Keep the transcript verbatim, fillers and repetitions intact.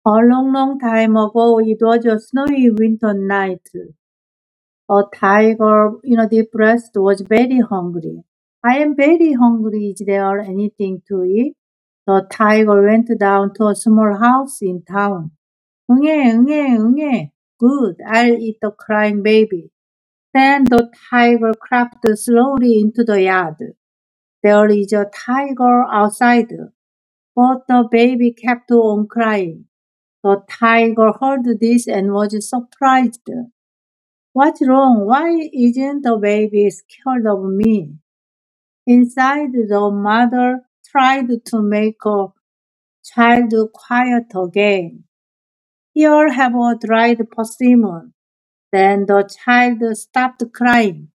A long, long time ago, it was a snowy winter night. A tiger in a deep rest was very hungry. I am very hungry. Is there anything to eat? The tiger went down to a small house in town. 응애, 응애, 응애. Good, I'll eat the crying baby. Then the tiger crept slowly into the yard. There is a tiger outside, but the baby kept on crying. The tiger heard this and was surprised. What's wrong? Why isn't the baby scared of me? Inside, the mother tried to make her child quiet again. Here, have a dried persimmon. Then the child stopped crying.